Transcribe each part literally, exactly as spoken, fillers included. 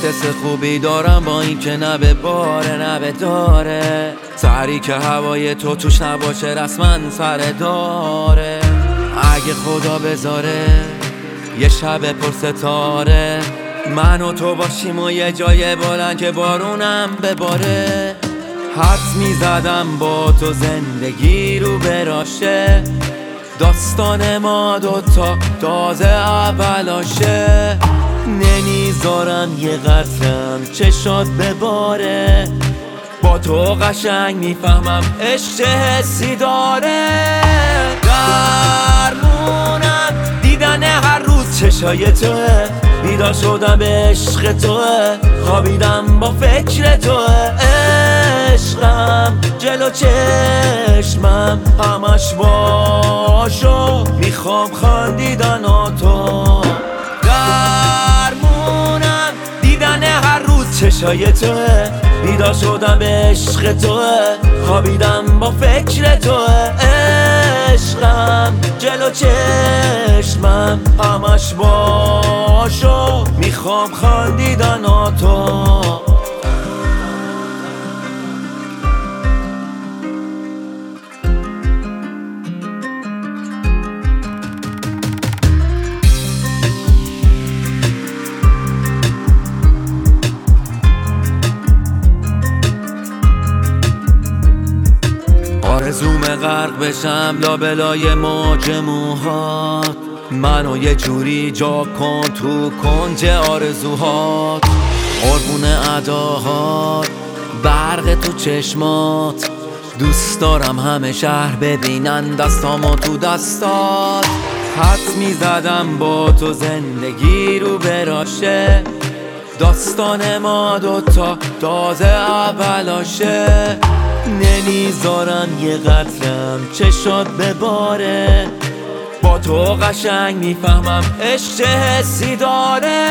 حس خوبی دارم با این که نه به باره نه به داره سری که هوای تو توش نباشه رسما سر داره. اگه خدا بذاره یه شب پر ستاره من و تو باشیم و یه جای بلند که بارونم بباره، حدس میزدم با تو زندگی رو براشه، داستان ما دوتا تازه اولاشه. نمیذارم یه قطرم چشات بباره، با تو قشنگ میفهمم عشق حسی داره. درمونم دیدن هر روز چشای توه، بیدار شدم به عشق توه، خوابیدم با فکر توه. عشقم جلو چشمم همش باشو، میخوام خندیدن تو. درمونم دیدن هر روز چشای توه، بیدار شدم به عشق توه، خوابیدم با فکر توه. عشقم جلو چشمم همش باشو، میخوام خندیدن تو. آرزوم غرق بشم لابلای موج موهات، منو یه جوری جا کن تو کنج آرزوهات. قربون اداهات برق تو چشمات، دوست دارم همه شهر ببینن دستامو تو دستات. حدس میزدم با تو زندگی رو براشه، داستان ما دوتا تازه اولاشه. نمیذارم یه قطرم چشات بباره، با تو قشنگ میفهمم عشق حسی داره.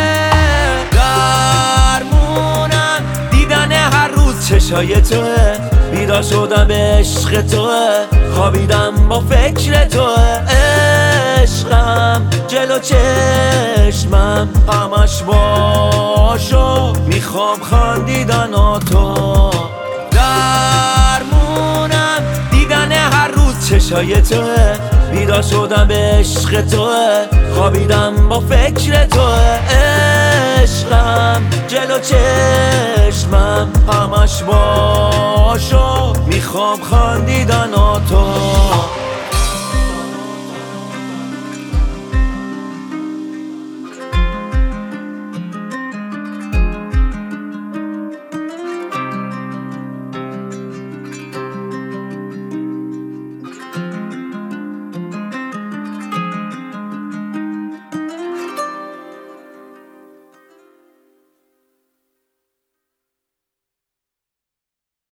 درمونم دیدن هر روز چشای توه، بیدار شدم به عشق توه، خوابیدم با فکر توه. عشقم جلو چشمم همش باشو، میخوام خندیدن تو. درمونم دیدن هر روز چشای توه، بیدار شدم به عشق توه، خوابیدم با فکر توه. عشقم جلو چشمم همش باشو، میخوام خندیدن تو.